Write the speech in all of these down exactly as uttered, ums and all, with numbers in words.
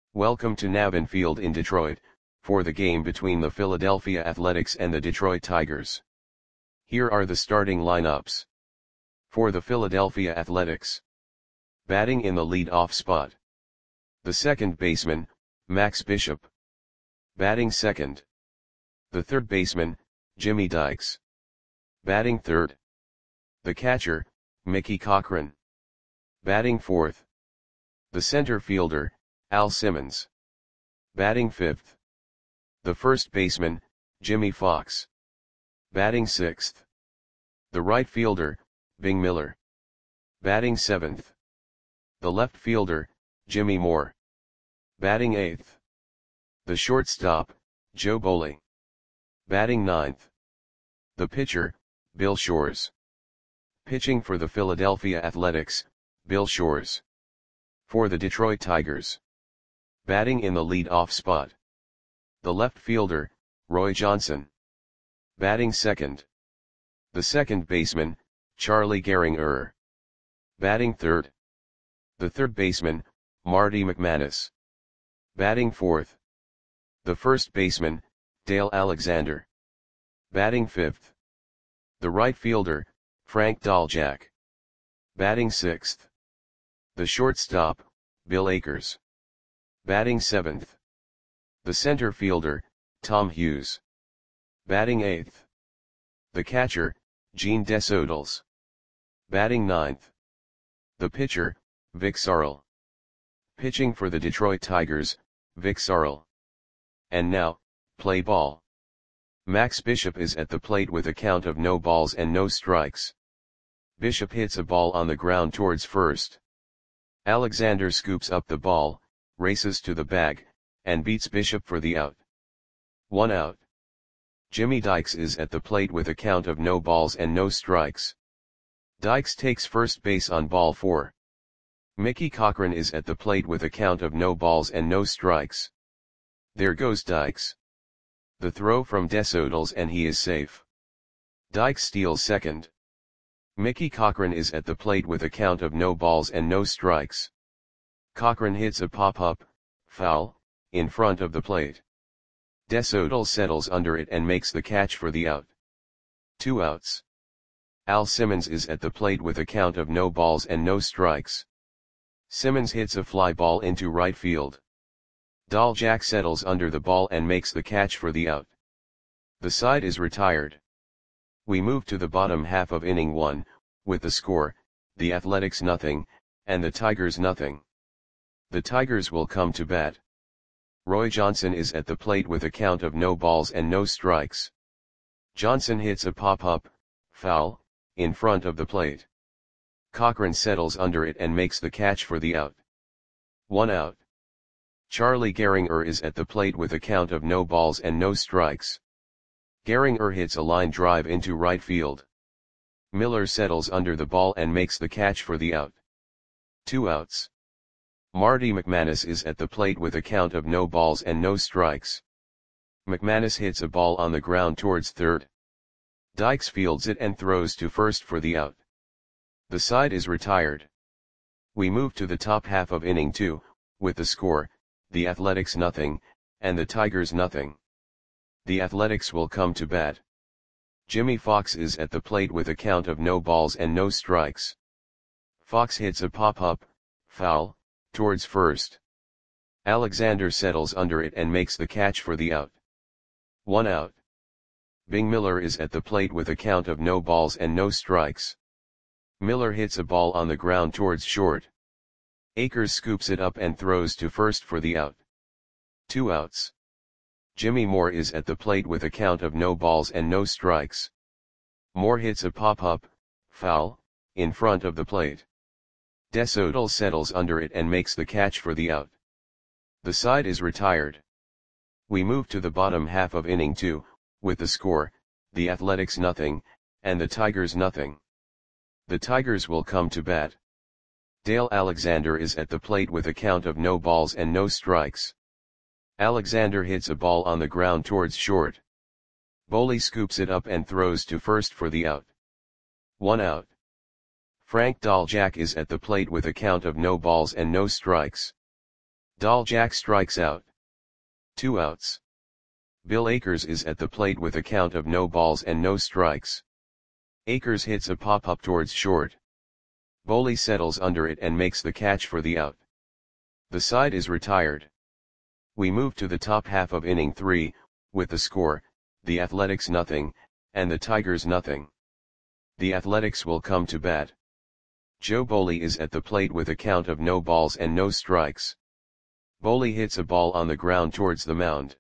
Welcome to Navin Field in Detroit, for the game between the Philadelphia Athletics and the Detroit Tigers. Here are the starting lineups. For the Philadelphia Athletics. Batting in the lead-off spot. The second baseman, Max Bishop. Batting second. The third baseman, Jimmy Dykes. Batting third. The catcher, Mickey Cochrane. Batting fourth. The center fielder, Al Simmons. Batting fifth. The first baseman, Jimmie Foxx. Batting sixth. The right fielder, Bing Miller. Batting seventh. The left fielder, Jimmy Moore. Batting eighth. The shortstop, Joe Bowley. Batting ninth. The pitcher, Bill Shores. Pitching for the Philadelphia Athletics, Bill Shores. For the Detroit Tigers. Batting in the lead-off spot. The left fielder, Roy Johnson. Batting second. The second baseman, Charlie Gehringer. Batting third. The third baseman, Marty McManus. Batting fourth. The first baseman, Dale Alexander. Batting fifth. The right fielder, Frank Dolchak. Batting sixth. The shortstop, Bill Akers. Batting seventh. The center fielder, Tom Hughes. Batting eighth. The catcher, Gene Desaules. Batting ninth. The pitcher, Vic Sarle. Pitching for the Detroit Tigers, Vic Sarle. And now, play ball. Max Bishop is at the plate with a count of no balls and no strikes. Bishop hits a ball on the ground towards first. Alexander scoops up the ball, races to the bag, and beats Bishop for the out. One out. Jimmy Dykes is at the plate with a count of no balls and no strikes. Dykes takes first base on ball four. Mickey Cochrane is at the plate with a count of no balls and no strikes. There goes Dykes. The throw from Desaules and he is safe. Dykes steals second. Mickey Cochrane is at the plate with a count of no balls and no strikes. Cochrane hits a pop-up, foul, in front of the plate. Desaules settles under it and makes the catch for the out. Two outs. Al Simmons is at the plate with a count of no balls and no strikes. Simmons hits a fly ball into right field. Dolchak settles under the ball and makes the catch for the out. The side is retired. We move to the bottom half of inning one, with the score, the Athletics nothing, and the Tigers nothing. The Tigers will come to bat. Roy Johnson is at the plate with a count of no balls and no strikes. Johnson hits a pop-up, foul, in front of the plate. Cochrane settles under it and makes the catch for the out. One out. Charlie Gehringer is at the plate with a count of no balls and no strikes. Gehringer hits a line drive into right field. Miller settles under the ball and makes the catch for the out. Two outs. Marty McManus is at the plate with a count of no balls and no strikes. McManus hits a ball on the ground towards third. Dykes fields it and throws to first for the out. The side is retired. We move to the top half of inning two, with the score, the Athletics nothing, and the Tigers nothing. The Athletics will come to bat. Jimmie Foxx is at the plate with a count of no balls and no strikes. Foxx hits a pop-up, foul, towards first. Alexander settles under it and makes the catch for the out. One out. Bing Miller is at the plate with a count of no balls and no strikes. Miller hits a ball on the ground towards short. Akers scoops it up and throws to first for the out. Two outs. Jimmy Moore is at the plate with a count of no balls and no strikes. Moore hits a pop-up, foul, in front of the plate. Desaules settles under it and makes the catch for the out. The side is retired. We move to the bottom half of inning two, with the score, the Athletics nothing, and the Tigers nothing. The Tigers will come to bat. Dale Alexander is at the plate with a count of no balls and no strikes. Alexander hits a ball on the ground towards short. Bowley scoops it up and throws to first for the out. One out. Frank Dolchak is at the plate with a count of no balls and no strikes. Dahljack strikes out. Two outs. Bill Akers is at the plate with a count of no balls and no strikes. Akers hits a pop-up towards short. Boley settles under it and makes the catch for the out. The side is retired. We move to the top half of inning three, with the score, the Athletics nothing, and the Tigers nothing. The Athletics will come to bat. Joe Boley is at the plate with a count of no balls and no strikes. Boley hits a ball on the ground towards the mound.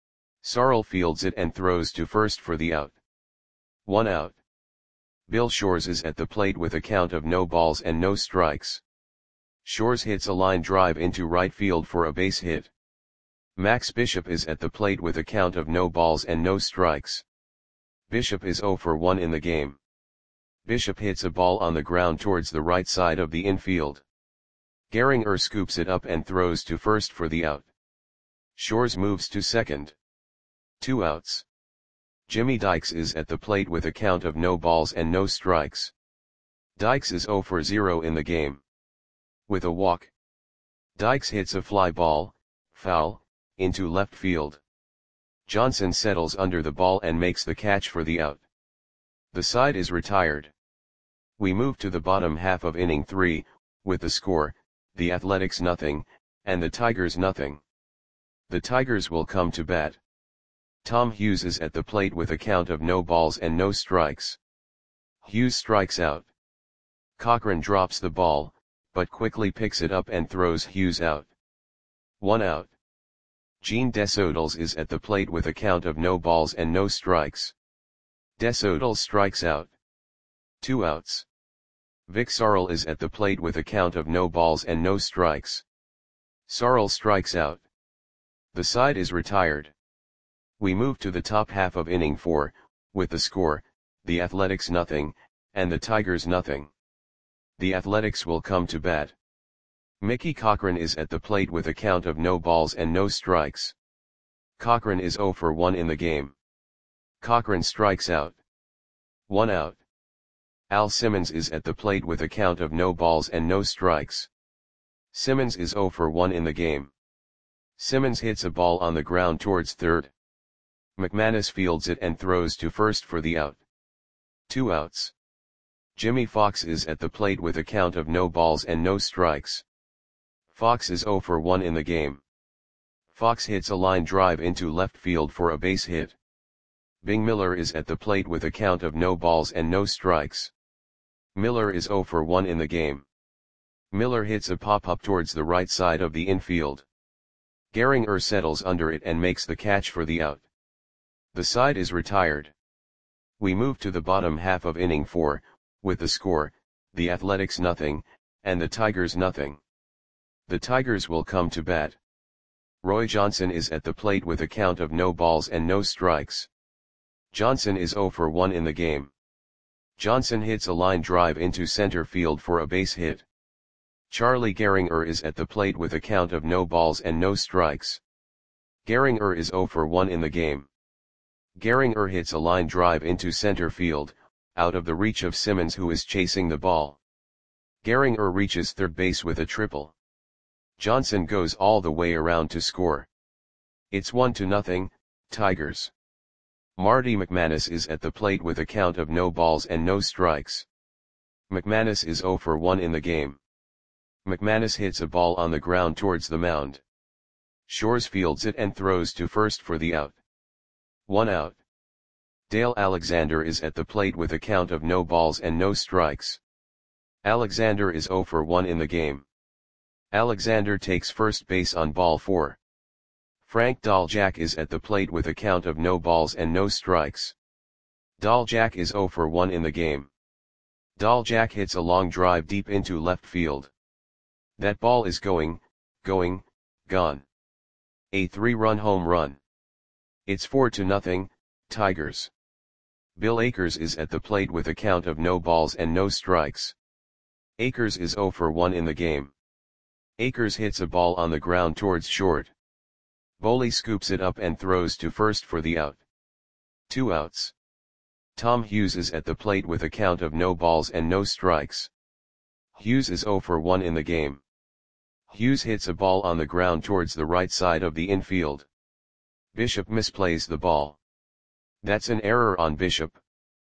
Sarl fields it and throws to first for the out. One out. Bill Shores is at the plate with a count of no balls and no strikes. Shores hits a line drive into right field for a base hit. Max Bishop is at the plate with a count of no balls and no strikes. Bishop is oh for one in the game. Bishop hits a ball on the ground towards the right side of the infield. Gehringer scoops it up and throws to first for the out. Shores moves to second. Two outs. Jimmy Dykes is at the plate with a count of no balls and no strikes. Dykes is oh for zero in the game. With a walk. Dykes hits a fly ball, foul, into left field. Johnson settles under the ball and makes the catch for the out. The side is retired. We move to the bottom half of inning three, with the score, the Athletics nothing, and the Tigers nothing. The Tigers will come to bat. Tom Hughes is at the plate with a count of no balls and no strikes. Hughes strikes out. Cochran drops the ball, but quickly picks it up and throws Hughes out. One out. Gene Desodals is at the plate with a count of no balls and no strikes. Desodals strikes out. Two outs. Vic Sarl is at the plate with a count of no balls and no strikes. Sarl strikes out. The side is retired. We move to the top half of inning four, with the score, the Athletics nothing, and the Tigers nothing. The Athletics will come to bat. Mickey Cochran is at the plate with a count of no balls and no strikes. Cochran is oh for one in the game. Cochran strikes out. One out. Al Simmons is at the plate with a count of no balls and no strikes. Simmons is oh for one in the game. Simmons hits a ball on the ground towards third. McManus fields it and throws to first for the out. Two outs. Jimmy Fox is at the plate with a count of no balls and no strikes. Fox is oh for one in the game. Fox hits a line drive into left field for a base hit. Bing Miller is at the plate with a count of no balls and no strikes. Miller is oh for one in the game. Miller hits a pop-up towards the right side of the infield. Gehringer settles under it and makes the catch for the out. The side is retired. We move to the bottom half of inning four, with the score, the Athletics nothing, and the Tigers nothing. The Tigers will come to bat. Roy Johnson is at the plate with a count of no balls and no strikes. Johnson is oh for one in the game. Johnson hits a line drive into center field for a base hit. Charlie Gehringer is at the plate with a count of no balls and no strikes. Gehringer is oh for one in the game. Gehringer hits a line drive into center field, out of the reach of Simmons who is chasing the ball. Gehringer reaches third base with a triple. Johnson goes all the way around to score. It's one to nothing, Tigers. Marty McManus is at the plate with a count of no balls and no strikes. McManus is oh for one in the game. McManus hits a ball on the ground towards the mound. Shores fields it and throws to first for the out. One out. Dale Alexander is at the plate with a count of no balls and no strikes. Alexander is oh for one in the game. Alexander takes first base on ball four. Frank Dahljack is at the plate with a count of no balls and no strikes. Dahljack is oh for one in the game. Dahljack hits a long drive deep into left field. That ball is going, going, gone. A three-run home run. It's four to nothing, Tigers. Bill Akers is at the plate with a count of no balls and no strikes. Akers is oh for one in the game. Akers hits a ball on the ground towards short. Boley scoops it up and throws to first for the out. Two outs. Tom Hughes is at the plate with a count of no balls and no strikes. Hughes is oh for one in the game. Hughes hits a ball on the ground towards the right side of the infield. Bishop misplays the ball. That's an error on Bishop.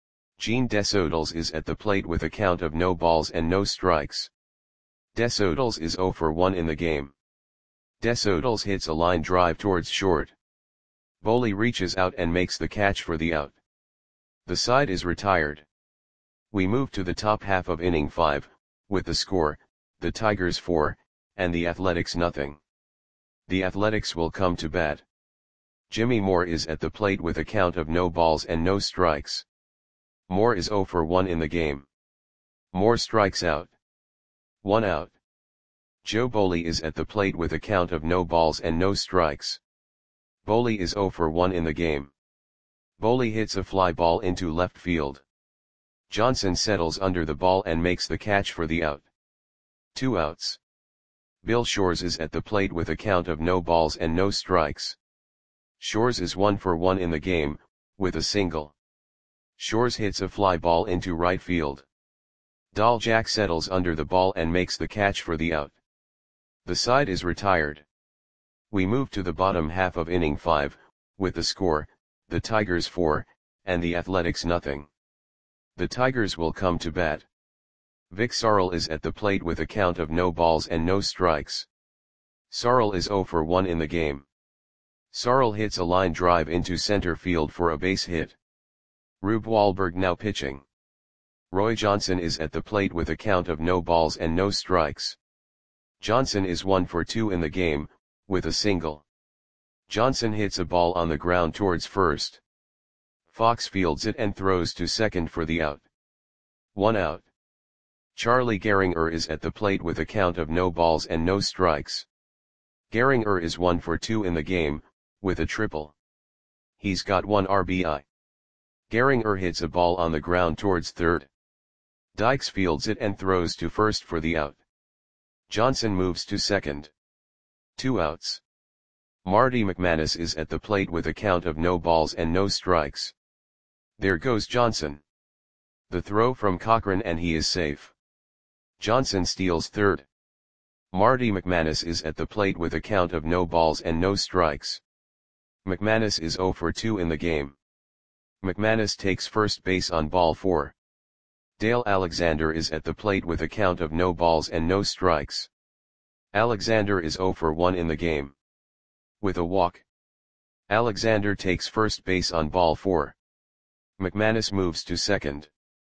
Gene Desodals is at the plate with a count of no balls and no strikes. Desodals is zero for one in the game. Desodals hits a line drive towards short. Boley reaches out and makes the catch for the out. The side is retired. We move to the top half of inning five, with the score, the Tigers four, and the Athletics nothing. The Athletics will come to bat. Jimmy Moore is at the plate with a count of no balls and no strikes. Moore is zero for one in the game. Moore strikes out. One out. Joe Boley is at the plate with a count of no balls and no strikes. Boley is zero for one in the game. Boley hits a fly ball into left field. Johnson settles under the ball and makes the catch for the out. Two outs. Bill Shores is at the plate with a count of no balls and no strikes. Shores is one for one in the game, with a single. Shores hits a fly ball into right field. Daljak settles under the ball and makes the catch for the out. The side is retired. We move to the bottom half of inning five, with the score, the Tigers four, and the Athletics nothing. The Tigers will come to bat. Vic Sarl is at the plate with a count of no balls and no strikes. Sarl is zero for one in the game. Sarl hits a line drive into center field for a base hit. Rube Wahlberg now pitching. Roy Johnson is at the plate with a count of no balls and no strikes. Johnson is one for two in the game, with a single. Johnson hits a ball on the ground towards first. Fox fields it and throws to second for the out. One out. Charlie Gehringer is at the plate with a count of no balls and no strikes. Gehringer is one for two in the game, with a triple. He's got one R B I. Gehringer hits a ball on the ground towards third. Dykes fields it and throws to first for the out. Johnson moves to second. Two outs. Marty McManus is at the plate with a count of no balls and no strikes. There goes Johnson. The throw from Cochran and he is safe. Johnson steals third. Marty McManus is at the plate with a count of no balls and no strikes. McManus is zero for two in the game. McManus takes first base on ball four. Dale Alexander is at the plate with a count of no balls and no strikes. Alexander is zero for one in the game. With a walk. Alexander takes first base on ball four. McManus moves to second.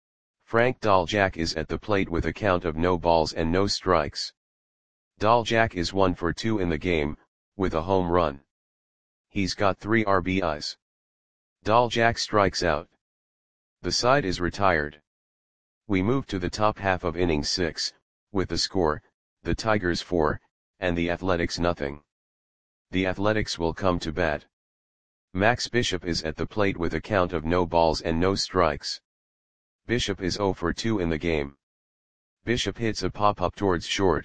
Frank Daljak is at the plate with a count of no balls and no strikes. Daljak is one for two in the game, with a home run. He's got three R B Is. Daljak strikes out. The side is retired. We move to the top half of inning six, with the score, the Tigers four, and the Athletics nothing. The Athletics will come to bat. Max Bishop is at the plate with a count of no balls and no strikes. Bishop is zero for two in the game. Bishop hits a pop-up towards short.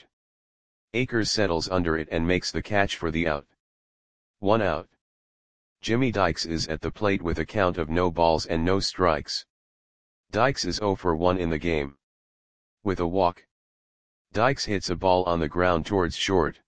Akers settles under it and makes the catch for the out. One out. Jimmy Dykes is at the plate with a count of no balls and no strikes. Dykes is zero for one in the game. With a walk. Dykes hits a ball on the ground towards short.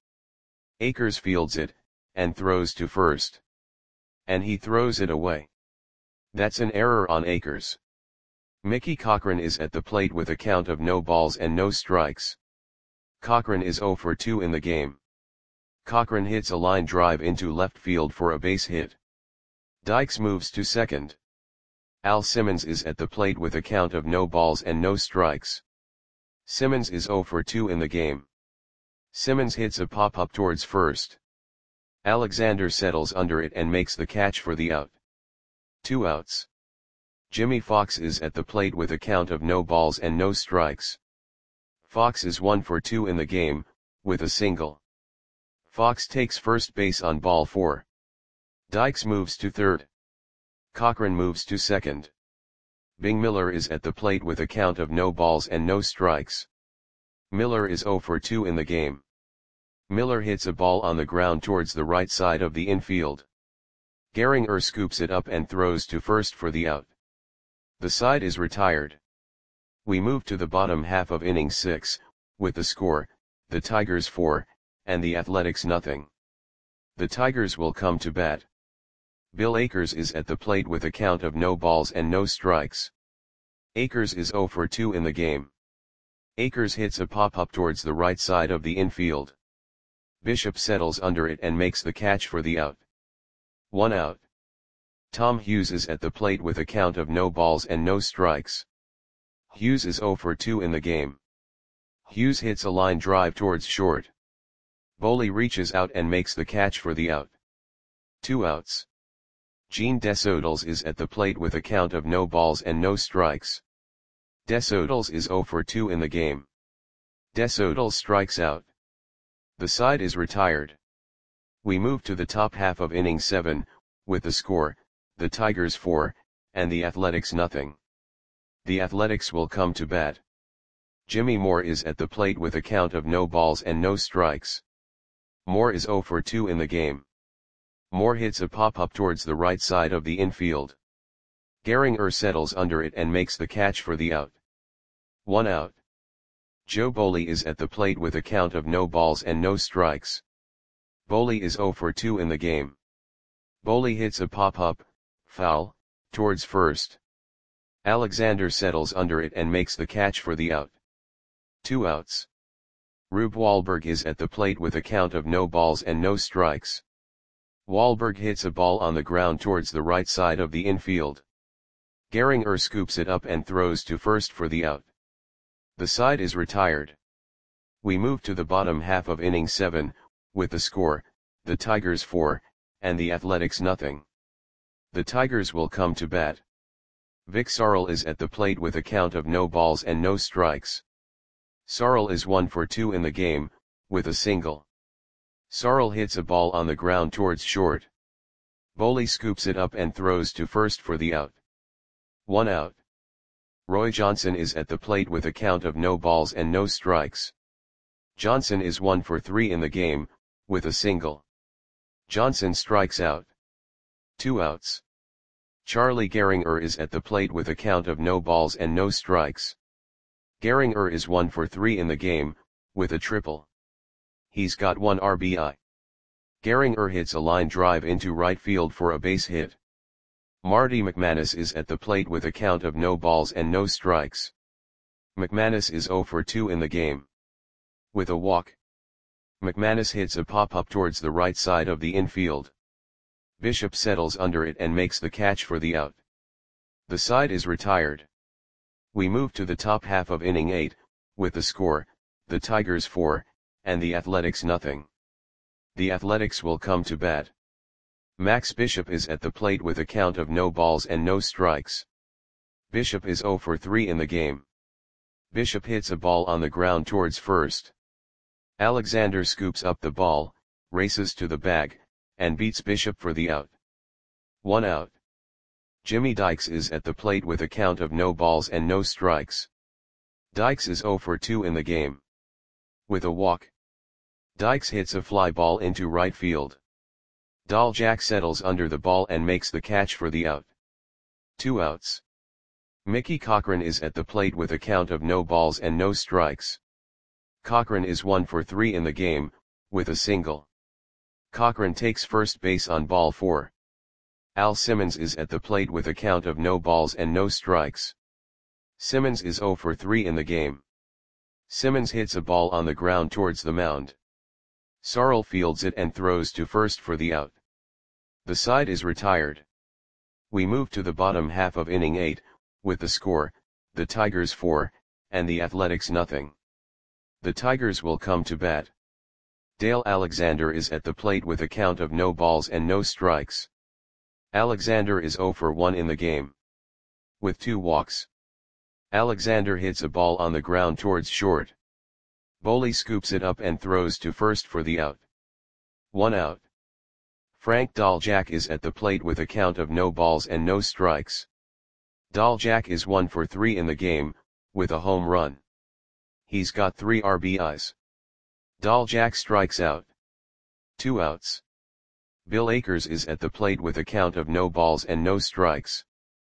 Akers fields it, and throws to first. And he throws it away. That's an error on Akers. Mickey Cochran is at the plate with a count of no balls and no strikes. Cochran is zero for two in the game. Cochran hits a line drive into left field for a base hit. Dykes moves to second. Al Simmons is at the plate with a count of no balls and no strikes. Simmons is zero for two in the game. Simmons hits a pop-up towards first. Alexander settles under it and makes the catch for the out. Two outs. Jimmy Fox is at the plate with a count of no balls and no strikes. Fox is one for two in the game, with a single. Fox takes first base on ball four. Dykes moves to third. Cochran moves to second. Bing Miller is at the plate with a count of no balls and no strikes. Miller is zero for two in the game. Miller hits a ball on the ground towards the right side of the infield. Gehringer scoops it up and throws to first for the out. The side is retired. We move to the bottom half of inning six, with the score, the Tigers four, and the Athletics nothing. The Tigers will come to bat. Bill Akers is at the plate with a count of no balls and no strikes. Akers is oh for two in the game. Akers hits a pop-up towards the right side of the infield. Bishop settles under it and makes the catch for the out. One out. Tom Hughes is at the plate with a count of no balls and no strikes. Hughes is oh for two in the game. Hughes hits a line drive towards short. Boley reaches out and makes the catch for the out. Two outs. Gene Desodals is at the plate with a count of no balls and no strikes. Desodals is oh for two in the game. Desodals strikes out. The side is retired. We move to the top half of inning seven, with the score, the Tigers four, and the Athletics nothing. The Athletics will come to bat. Jimmy Moore is at the plate with a count of no balls and no strikes. Moore is oh for two in the game. Moore hits a pop-up towards the right side of the infield. Gehringer settles under it and makes the catch for the out. One out. Joe Boley is at the plate with a count of no balls and no strikes. Boley is oh for two in the game. Boley hits a pop-up, foul, towards first. Alexander settles under it and makes the catch for the out. Two outs. Rube Wahlberg is at the plate with a count of no balls and no strikes. Wahlberg hits a ball on the ground towards the right side of the infield. Gehringer scoops it up and throws to first for the out. The side is retired. We move to the bottom half of inning seven, with the score, the Tigers four, and the Athletics nothing. The Tigers will come to bat. Vic Sarl is at the plate with a count of no balls and no strikes. Sarl is one for two in the game, with a single. Sarl hits a ball on the ground towards short. Boley scoops it up and throws to first for the out. One out. Roy Johnson is at the plate with a count of no balls and no strikes. Johnson is one for three in the game, with a single. Johnson strikes out. Two outs. Charlie Gehringer is at the plate with a count of no balls and no strikes. Gehringer is one for three in the game, with a triple. He's got one R B I. Gehringer hits a line drive into right field for a base hit. Marty McManus is at the plate with a count of no balls and no strikes. McManus is oh for two in the game. With a walk. McManus hits a pop-up towards the right side of the infield. Bishop settles under it and makes the catch for the out. The side is retired. We move to the top half of inning eight, with the score, the Tigers four, and the Athletics nothing. The Athletics will come to bat. Max Bishop is at the plate with a count of no balls and no strikes. Bishop is oh for three in the game. Bishop hits a ball on the ground towards first. Alexander scoops up the ball, races to the bag, and beats Bishop for the out. One out. Jimmy Dykes is at the plate with a count of no balls and no strikes. Dykes is oh for two in the game. With a walk. Dykes hits a fly ball into right field. Dahljack settles under the ball and makes the catch for the out. Two outs. Mickey Cochran is at the plate with a count of no balls and no strikes. Cochran is one for three in the game, with a single. Cochran takes first base on ball four. Al Simmons is at the plate with a count of no balls and no strikes. Simmons is oh for three in the game. Simmons hits a ball on the ground towards the mound. Sarl fields it and throws to first for the out. The side is retired. We move to the bottom half of inning eight, with the score, the Tigers four, and the Athletics nothing. The Tigers will come to bat. Dale Alexander is at the plate with a count of no balls and no strikes. Alexander is oh for one in the game. With two walks. Alexander hits a ball on the ground towards short. Boley scoops it up and throws to first for the out. One out. Frank Dahljack is at the plate with a count of no balls and no strikes. Dahljack is one for three in the game, with a home run. He's got three R B Is. Dahljack strikes out. Two outs. Bill Akers is at the plate with a count of no balls and no strikes.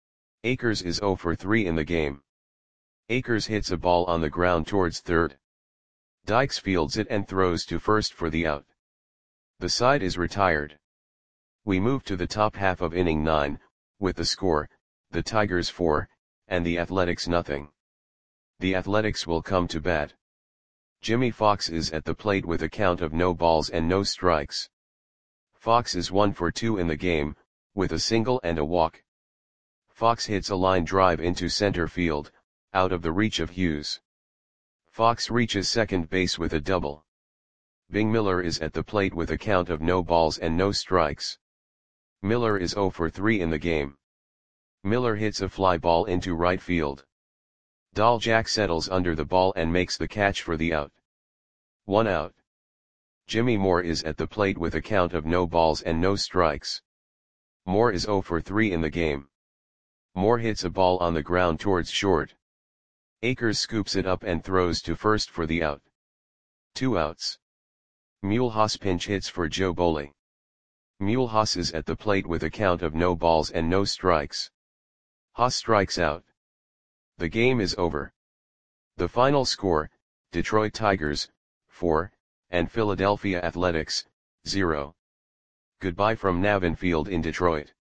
Akers is oh for three in the game. Akers hits a ball on the ground towards third. Dykes fields it and throws to first for the out. The side is retired. We move to the top half of inning nine, with the score, the Tigers four, and the Athletics nothing. The Athletics will come to bat. Jimmy Fox is at the plate with a count of no balls and no strikes. Fox is one for two in the game, with a single and a walk. Fox hits a line drive into center field, out of the reach of Hughes. Fox reaches second base with a double. Bing Miller is at the plate with a count of no balls and no strikes. Miller is oh for three in the game. Miller hits a fly ball into right field. Dahljack settles under the ball and makes the catch for the out. One out. Jimmy Moore is at the plate with a count of no balls and no strikes. Moore is oh for three in the game. Moore hits a ball on the ground towards short. Akers scoops it up and throws to first for the out. Two outs. Mulhouse pinch hits for Joe Boley. Mulhouse is at the plate with a count of no balls and no strikes. Haas strikes out. The game is over. The final score, Detroit Tigers, four, and Philadelphia Athletics, zero. Goodbye from Navin Field in Detroit.